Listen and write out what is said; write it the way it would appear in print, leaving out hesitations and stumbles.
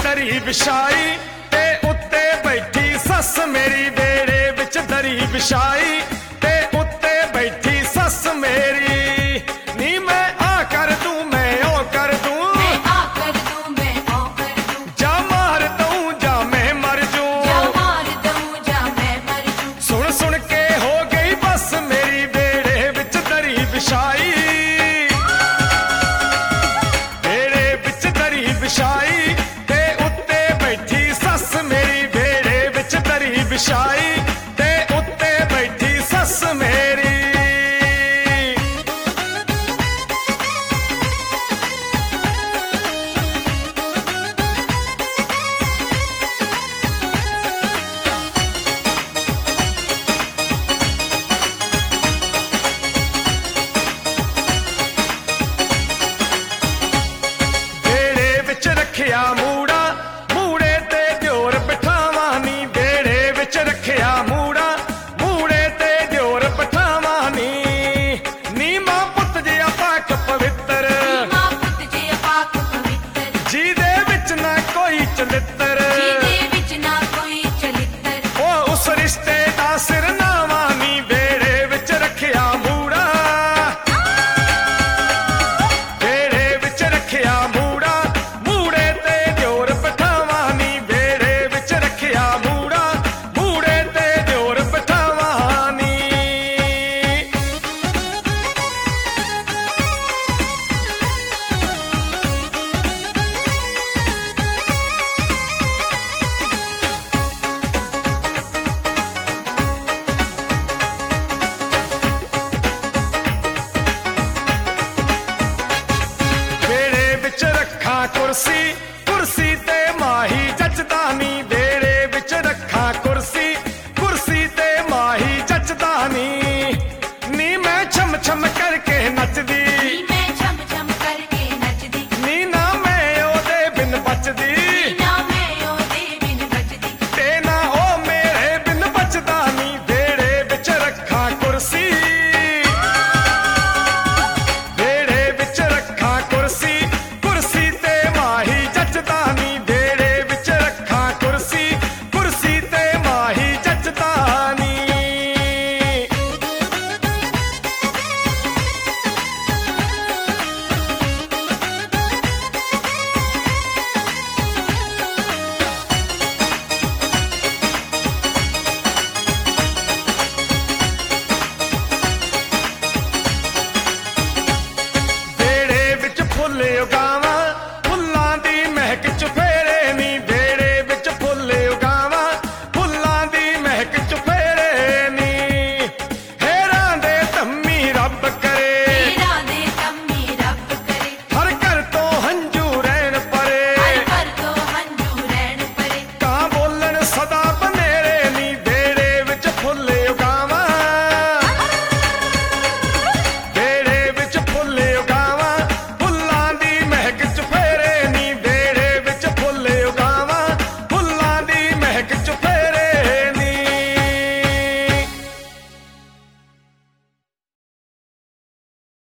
दरी बिछाई ते उत्ते बैठी सस मेरी, बेड़े विच दरी बिछाई ते उत्ते बैठी सस मेरी। नी मैं आ कर दूं मैं ओ कर दूं, मैं आ कर दूं मैं ओ कर दूं, जा मार दूं जा मैं मर जूं, जा मार दूं जा मैं मर जूं। सुन सुन के हो गई बस मेरी, बेड़े विच दरी बिछाई, बेड़े विच दरी बिछाई ते उत्ते बैठी सस मेरी, बेड़े विच दरी बिछाई ते उत्ते बैठी सस मेरी। बेड़े विच रखिया मूड़ा, मूड़े ते दियोर बिठावां नी, बेड़े विच रखिया मूड़ा, मूड़े ते दियोर बिठावां नी। नी मां पुत जिहा पाक पवित्र, मां पुत जे पाक पवित्र, जी दे विच ना कोई चलित्र, ਜਿਹਦੇ ਵਿੱਚ ਨਾ ਕੋਈ ਚਲਿੱਤਰ। ओ उस रिश्ते दा सिरनावा नी, बेड़े विच रखिया मूड़ा, बेड़े विच रखिया मूड़ा, मूड़े ते दियोर बिठावां नी, बेड़े विच रखिया मूड़ा, मूड़े ते दियोर बिठावां नी। बेड़े विच रखा कुर्सी, कुर्सी ते माही